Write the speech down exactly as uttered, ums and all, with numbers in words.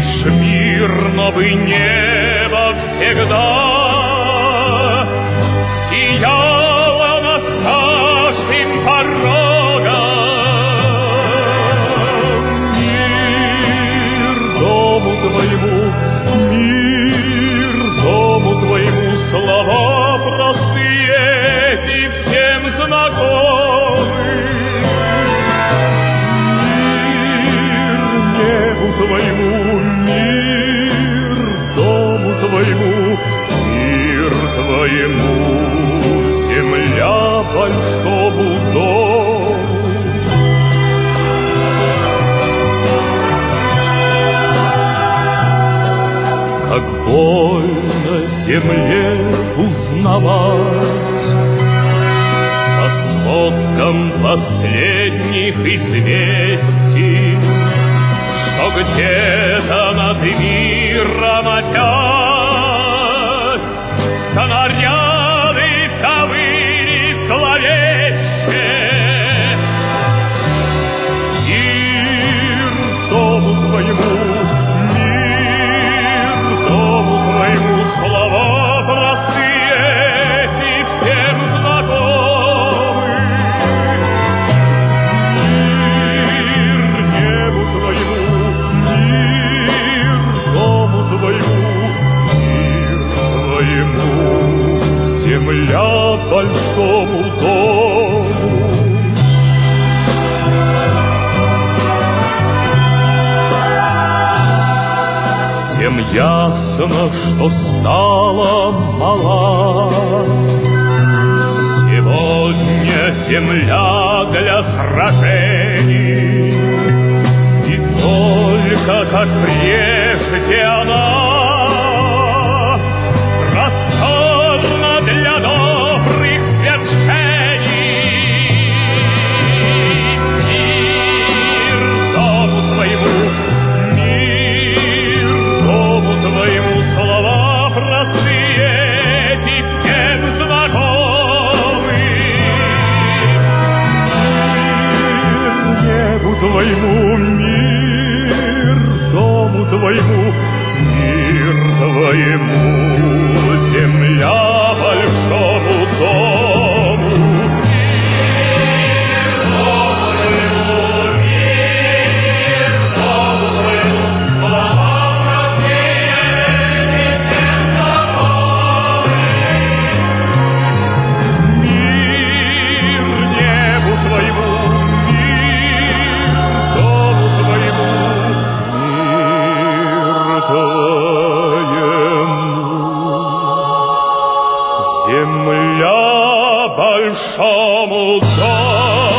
лишь мирно бы небо всегда сияло над каждым порогом. Мир дому твоему, мир дому твоему, слова простые эти всем знакомы. Мир небу твоему, мир дому твоему, мир твоему, земля большому дому. Как больно земле узнавать по сводкам последних известий, что где-то над миром опять снаряды завыли зловеще. Мир дому твоему, мир дому твоему, слова простые эти всем знакомы. Мир небу твоему, мир дому твоему, мир твоему, земля большому дому. Всем ясно, что стала мала сегодня земля для сражений, и только как прежде она просторна для добрых свершений. Мир дому твоему, мир дому твоему, слова простые эти всем знакомы. Мир небу твоему, мир дому твоему, мир твоему, земля большому дому. Мир дому твоему, мир дому твоему, слова простые эти всем знакомы. Мир небу твоему, мир дому твоему, мир твоему, земля большому дому.